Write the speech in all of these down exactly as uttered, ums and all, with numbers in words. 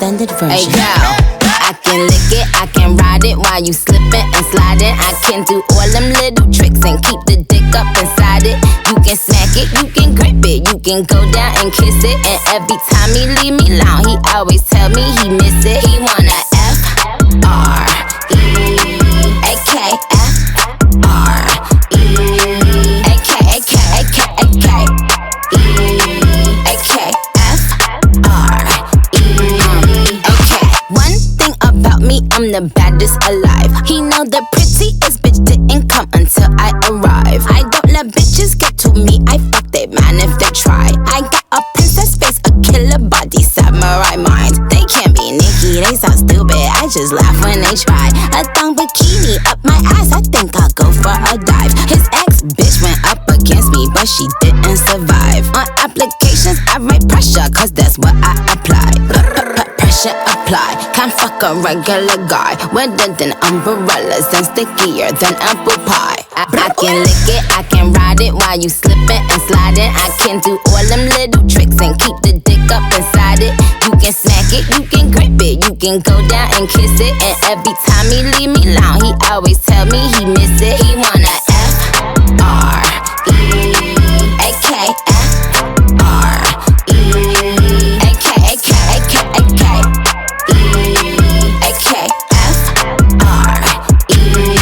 extended version. Hey girl, I can lick it, I can ride it while you slipping and sliding. I can do all them little tricks and keep the dick up inside it. You can smack it, you can grip it, you can go down and kiss it. And every time he leave me alone, he always tell me he miss it. He wanna F R E A K F R E A K A K A K A K E A K F R E A K. One thing about me, I'm the baddest alive. He know the prettiest bitch didn't come until I arrive. I don't let bitches get to me, I fuck they man if they try. I got a princess face, a killer body, samurai mind. They can't be Nicki, they sound stupid, I just laugh when they try. A thong bikini up my ass, I think I'll go for a dive. His ex bitch went up against me, but she didn't survive. On applications, I write pressure, cause that's what I apply. Pressure apply, can't fuck a regular guy. Wetter than umbrellas and stickier than apple pie. I, I can lick it, I can ride it while you slipping and sliding. I can do all them little tricks and keep the dick up inside it. You can smack it, you can grip it, you can go down and kiss it. And every time he leave me alone, he always tell me he miss it. He wanna F R E A K F R E A K A K A K A K E A K F R E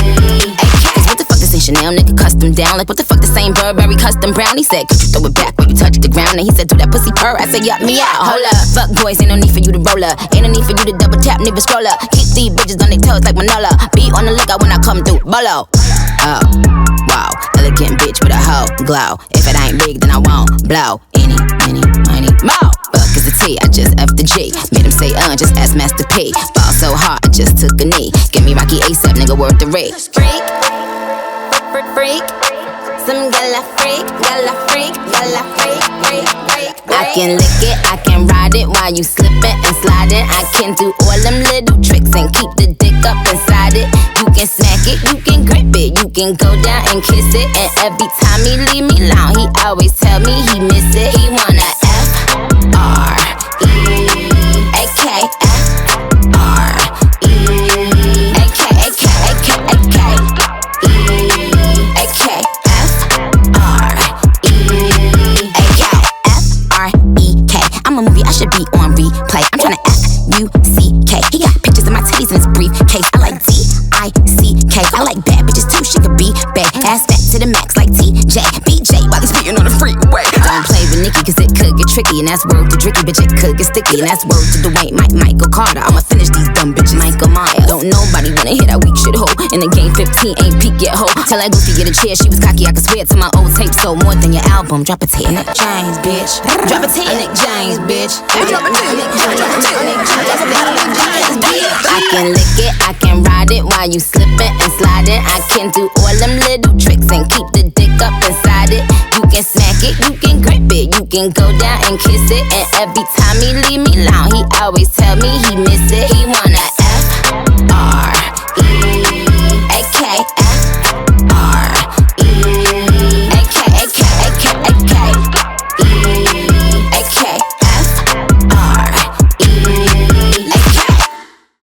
A K. Cause what the fuck this ain't Chanel, nigga, custom down. Like what the fuck this ain't Burberry custom brown. He said, could you throw it back when you touch the ground? And he said, do that pussy purr. I said, yup, me out. Hold up, fuck boys, ain't no need for you to roll up. Ain't no need for you to double tap, neither scroll up. Keep these bitches on their toes like Manola. Be on the lookout when I come through, bolo. Oh, wow, elegant bitch with a hoe glow. If it ain't big, then I won't blow. Any, any, money, mo. Fuck is the T, I just F the G. Made him say, uh, just ask Master P. Ball so hard, I just took a knee. Give me Rocky ASAP, nigga, worth the rate. Freak, freak, freak. Some gala freak, gala freak, gala freak, freak, freak. I can lick it, I can ride it while you slipping and sliding. I can do all them little tricks and keep the dick up inside it. You can smack it, you can grip it, you can go down and kiss it. And every time he leave me alone, he always tell me he miss it. He wanna F R E A K F R E A K A K A K A K E A K F R E A K F R E K. I'm a movie, I should be on replay. I'm tryna F U C K. He got pictures of my titties in his briefcase. I like D I C K. I like bad bitches too, she could be bad. Ass fat to the max like T J B J while he's speaking on the freeway. Don't play with Nicki cause it could get tricky. And that's word to Dricky, bitch, it could get sticky. And that's word to Dwayne, Mike, Michael Carter. I'ma finish these dumb bitches, Michael Myers. Don't nobody wanna hear that weak shit, ho. In the game fifteen ain't peak yet, ho. Tell that goofy get a chair, she was cocky, I could swear to my old tape. So more than your album, drop a tape. Nick James, bitch. Drop a tape. Nick James, bitch. Drop a tape. Nick James, bitch. I can lick it, I can ride it while you slipping and sliding. I can do all them little tricks and keep the dick up inside it. You can smack it, you can grip it, you can go down and kiss it. And every time he leave me alone, he always tell me he miss it. He wanna